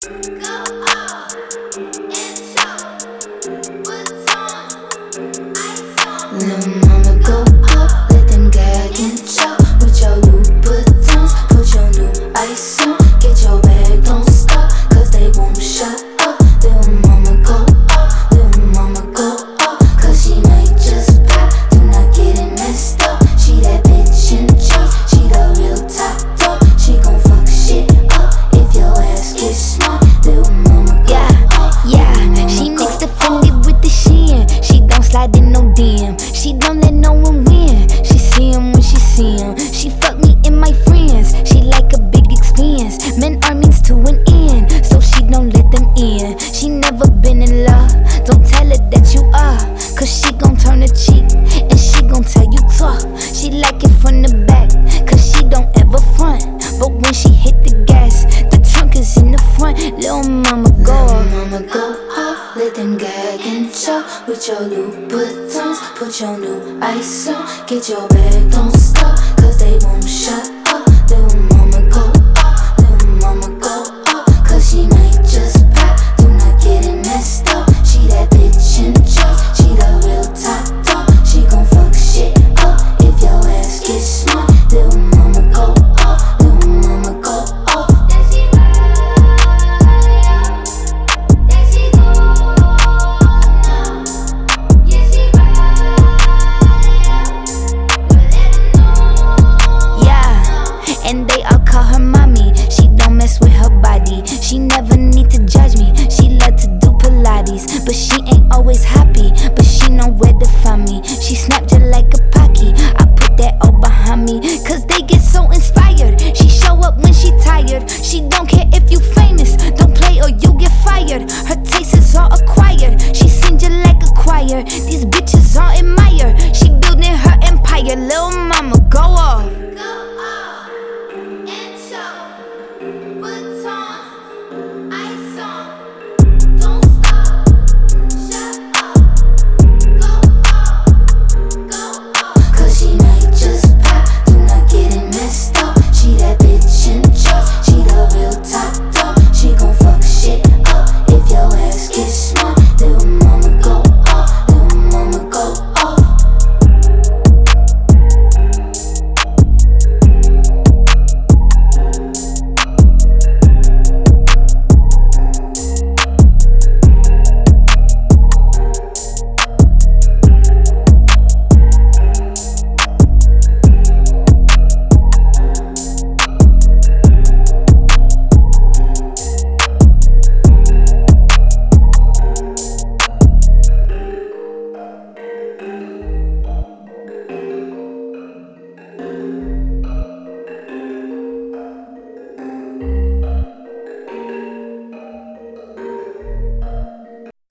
Little mama go off, let them gag and chop. With your Louboutins, put your new ice on. Get your bag, don't stop, cause they won't shut up. Little mama go off, little mama go off, cause she might just pop. Do not get it messed up. She that bitch in charge, she the real top dog. She gon' fuck shit up if your ass gets smart. Little mama go off, she mixed the Fendi with the Shein. She don't slide in no DM. She don't let no one win. She see him when she see him. She fuck me and my friends. She like a big experience. Men are means to an end, so she don't let them in. She never been in love. Don't tell her that you are, cause she gon' turn her cheek and she gon' tell you talk. She like it from the back, cause she don't ever front. But when she hit the gas, the trunk is in the front. Little mama go off. mama go off, let them gag and chop. With your Louboutins, put your new ice on. Get your bag, don't stop, cause they won't shut up. Little mama go off, little mama go off, cause she might just pop. Do not get it messed up. She that bitch in charge, she the real top dog. She gon' fuck shit up if your ass gets smart. Little mama go off, little mama go off. And they all call her mommy. She don't mess with her body. She never need to judge me. She love to do Pilates, but she